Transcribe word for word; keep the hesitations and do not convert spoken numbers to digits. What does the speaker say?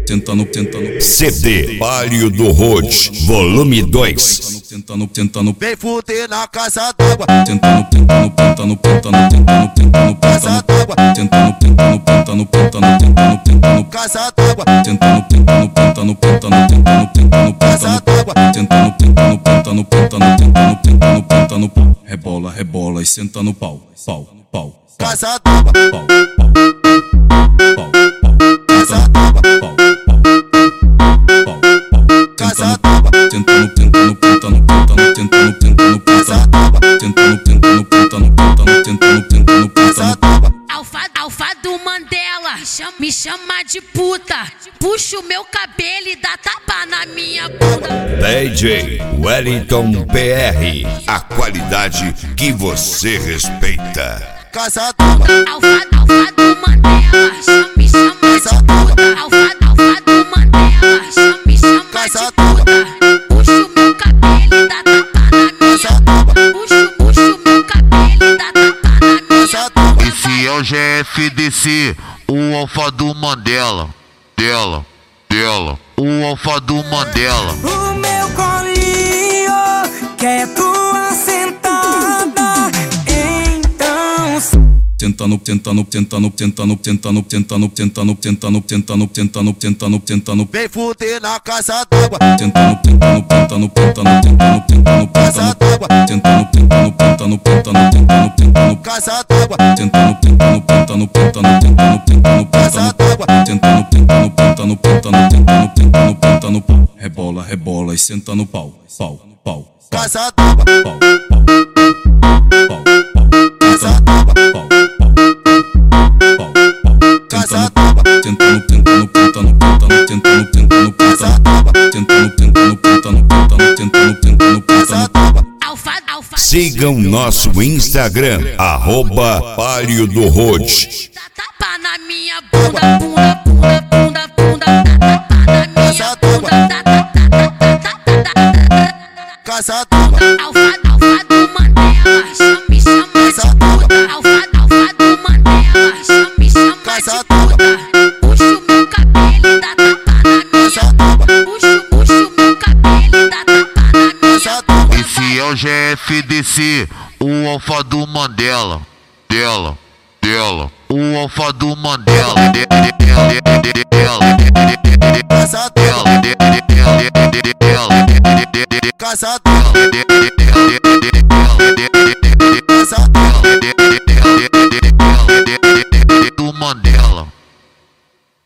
tentando, tentando. C D Palio do Road, volume dois. Tentando, tentando. Vem fuder na casa d'água. Tentando, tentando, tentando, tentando, tentando, tentando, Casa d'água. tentando, tentando, tentando, tentando, tentando, tentando, Casa d'água. tentando, tentando, tentando, tentando, tentando, tentando, Casa d'água. tentando, tentando, tentando, tentando, tentando, tentando, tentando, pau. Rebola, rebola e senta no pau, pau, pau. Casa d'água. Pau, pau, pau, pau. Casa d'água. Pau, pau, pau. Casa d'água. Tentando, tentando, tentando, tentando, tentando, tentando, Casa d'água. tentando, tentando, tentando, tentando, tentando, tentando, Casa tentando. d'água. Alfa, alfa do Mandela, me chama, me chama de puta. Puxa o meu cabelo e dá tapa na minha bunda. D J Wellington P R, a qualidade que você respeita. Casa d'água. Alfa, alfa do Mandela, chama, me chama de puta. Alfa, alfa do Mandela, chama, me chama de puta. Puxa o meu cabelo e dá tapa na minha bunda. Puxa, puxa o meu cabelo e dá tapa na minha bunda. Esse é o G F D C, o alfa do Mandela. Dela, dela, o alfa do Mandela. O meu colinho quer tua sentada. Então Tentando, tentando, tentando, tentando, tentando, tentando, tentando, tentando, tentando, tentando, tentando, tentando. Vem fuder na casa d'água. Tentando, tentando, tentando, tentando, tentando, tentando, Casa d'água. tentando, tentando, tentando, tentando, tentando, tentando, Casa d'água. tentando, tentando, tentando, tentando, tentando, tentando, Casa d'água. tentando, tentando, tentando, tentando, tentando, tentando, tentando, pau. Rebola, rebola e senta no pau, pau, pau. Casa d'água. Pau, pau, pau, pau. Casa d'água. Pau, pau, pau. Casa Tentando, tentando, tentando, tentando, tentando, tentando, Casa tentando, d'água. tentando, tentando, tentando, tentando, tentando, tentando, Casa tentando. d'água. Alfa, alfa. Sigam nosso Instagram, arroba Palio do Road. Dá tapa na minha bunda, bunda, bunda, bunda, bunda. Dá tapa na minha bunda, dá tapa, dá tapa, dá tapa. Casa d'água. Alfa, alfa do Mandela, chama, me chama de puta. Alfa, alfa do Mandela, chama, me chama de puta. Puxa o meu cabelo e dá tapa na minha bunda. Puxa, puxa o meu cabelo e dá tapa na minha bunda. Esse é o G F D C, o alfa do Mandela. Dela, dela, o alfa do Mandela. De- de- de- de- de- dela, de- de- de- de- Casa d'água. dela, de- de- de- de- de- dela, de- de- de- de- Casa d'água.